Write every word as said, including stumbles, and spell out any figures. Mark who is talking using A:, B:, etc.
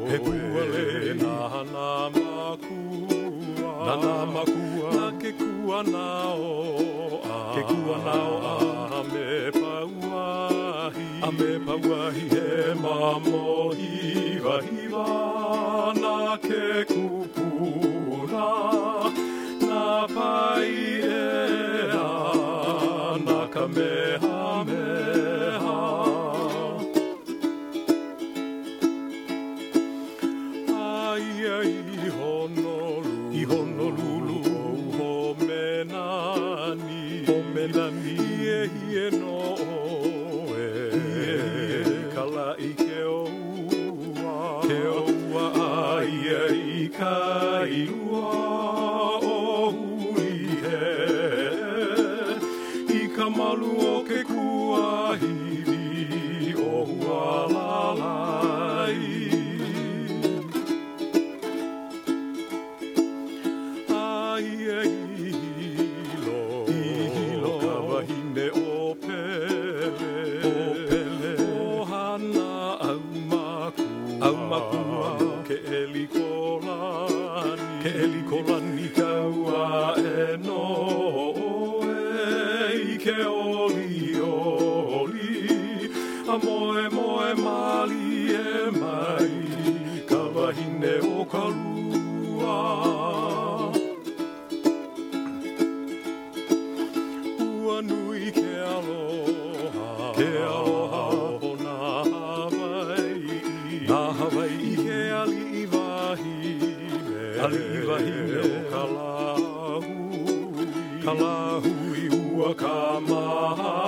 A: he kua le na na makua na na makua na ke kua nao a ke kua nao a me pauahi a me pauahi he mamo hiva hiva na ke kupuna na pai e a na kamehameha ai ai Honolulu i Honolulu ho menani ho menani e e no e e kala i ke oua ke oua ai ai kai ua o hui he i ka malu o ke kuahiwi o hualalai ai e hilo i hilo ka wahine o pele o pele o hana au makua au makua ke eli kolani ke eli kolani kaua e no ke oli oli a moe moe mali e mai ka wahine o ka lua ua nui ke aloha ke aloha o nā Hawaii nā Hawaii ke ali i wahine ali i wahine o ka lahu ka lahu ua ka maha